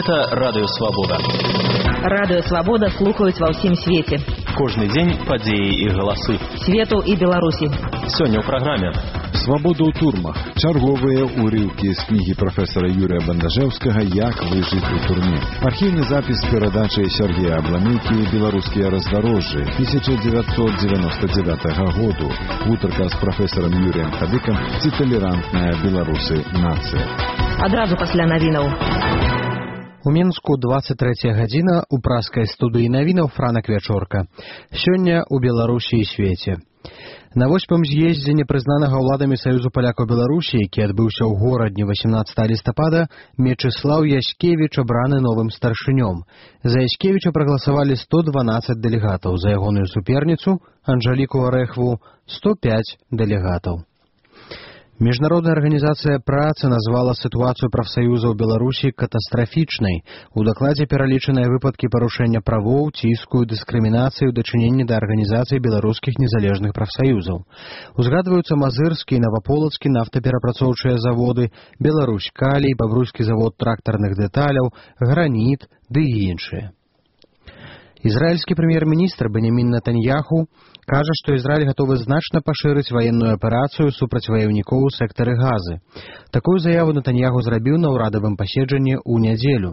Гэта Радыё Свабода. Радыё Свабода слухаюць ва ўсім свеце. Кожны дзень падзеі і галасы. Свету і Беларусі. Сёння ў праграме. Свабода ў турмах. Чарговыя ўрыўкі з кнігі прафесара Юрія Бандажэўскага «Як выжыць у турме». Архіўны запіс перадачы Сергея Абламейкі «Беларускія раздарожжы» 1999 году. Гутарка з прафесарам Юріем Хадыкам «Ці талерантная беларусы нацыя». Адразу пасля навінаў. У Мінску 23 гадзіна у праскай студыі навінаў Франак Вячорка. Сёння ў Беларусі і свеце. На 8-м з'ездзе непрызнанага ўладамі Саюзу палякаў Беларусі, які адбыўся ў горадні 18 лістапада, Мечыслаў Яськевіч абраны новым старшынём. За Яськевіча прагаласавалі 112 дэлегатаў, за ягоную суперніцу, Анжаліку Арэхву, 105 дэлегатаў. Міжнародная арганізацыя працы назвала сітуацыю прафсаюзаў Беларусі катастрафічнай. У дакладзе пералічаныя выпадкі парушэння правоў, ціску і дыскрымінацыі ў дачыненні да арганізацыі беларускіх незалежных прафсаюзаў. Узгадваюцца Мазырскі і Наваполацкі нафтаперапрацоўчыя заводы, Беларусь Калій, Бабруйскі завод трактарных дэталяў, Граніт ды іншыя. Ізраільскі прэм'ер-міністр Бенямін Нетаньяху кажа, што Ізраіль гатовы значна пашырыць ваенную аперацыю супраць ваяўнікоў у сектары Газы. Такую заяву Нетаньяху зрабіў на ўрадавым паседжанні ў нядзелю.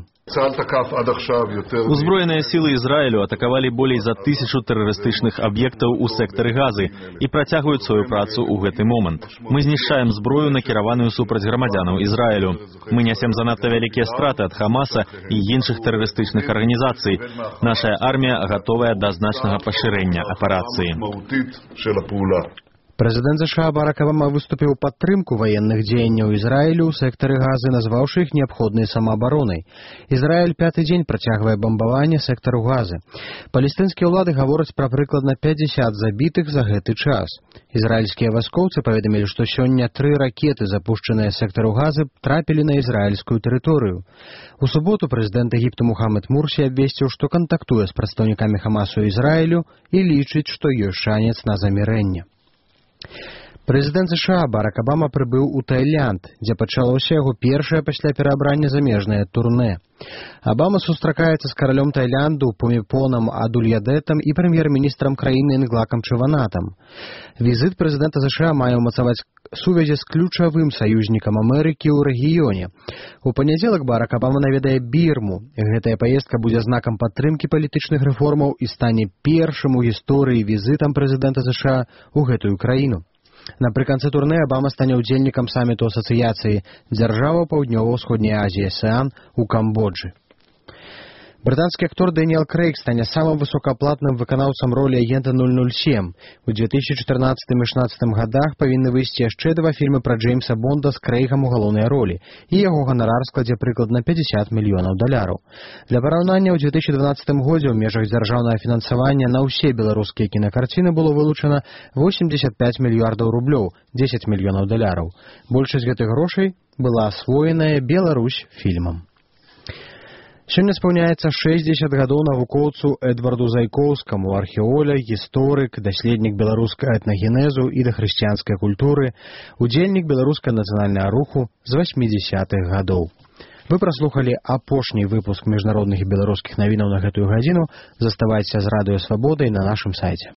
Узброеныя сілы Ізраілю атакавалі болей за 1000 тэрарыстычных аб'ектаў у сектары Газы і працягваюць сваю працу ў гэты момант. Мы знішчаем зброю, накіраваную супраць грамадзянаў Ізраілю. Мы нясем занадта вялікія страты ад Хамаса і іншых тэрарыстычных арганізацый. Нашая армія гатовая да значнага пашырэння аперацыі. Прэзідэнт США Барак Абама выступіў у падтрымку ваенных дзеянняў Ізраілю ў сектары Газы, назваўшы іх неабходнай самаабаронай. Ізраіль 5-й дзень працягвае бамбаванне сектару Газы. Палестынскія ўлады гавораць пра прыкладна 50 забітых за гэты час. Ізраільскія вайскоўцы паведамілі, што сёння 3 ракеты, запушчаныя з сектару Газы, трапілі на ізраільскую тэрыторыю. У суботу прэзідэнт Егіпту Мухаммед Мурсі абвесціў, што кантактуе з прадстаўнікамі Хамасу і Ізраілю і лічыць, што ёсць шанец на замірэнне. Прэзідэнт США Барак Абама прыбыў у Таіланд, дзе пачалося яго першае пасля пераабрання замежнае турнэ. Абама сустракаецца з каралём Таіланду Пуміпонам Адульядэтам і прэм'ер-міністрам краіны Нглакам Чыванатам. Візіт прэзідэнта США мае ўмацаваць сувязі з ключавым саюзнікам Амерыкі ў рэгіёне. У панядзелак Барак Абама наведае Бірму. Гэтая паездка будзе знакам падтрымкі палітычных рэформаў і стане першым у гісторыі візітам прэзідэнта США ў гэтую краіну. Напрыканцы турнэ Абама стане ўдзельнікам саміту асацыяцыі дзяржаваў Паўднёва-ўсходняй Азіі АСЕАН у Камбоджы. Брытанскі актор Дэніэл Крэйг стане самым высокааплатным выканаўцам ролі агента 007. У 2014 і 2016 годах павінны выйсці яшчэ 2 фільмы пра Джеймса Бонда з Крэйгам у галоўнай ролі, і яго ганарар складзе прыкладна $50 мільёнаў. Для параўнання, ў 2012 годзе ў межах дзяржаўнага фінансавання на ўсе беларускія кінакарціны было вылучана 85 мільярдаў рублёў, $10 мільёнаў. Большасць гэтых грошай была асвоеная Беларусь фільмам. Сёння спаўняецца 60 гадоў навукоўцу Эдварду Зайкоўскаму, археолог, гісторык, даследнік беларускага этнагенезу і дахрысціянскай культуры, удзельнік беларускага нацыянальнага руху з 80-х гадоў. Вы праслухалі апошні выпуск міжнародных і беларускіх навінаў на гэтую гадзіну. Заставайцеся з Радыё Свабодай на нашым сайце.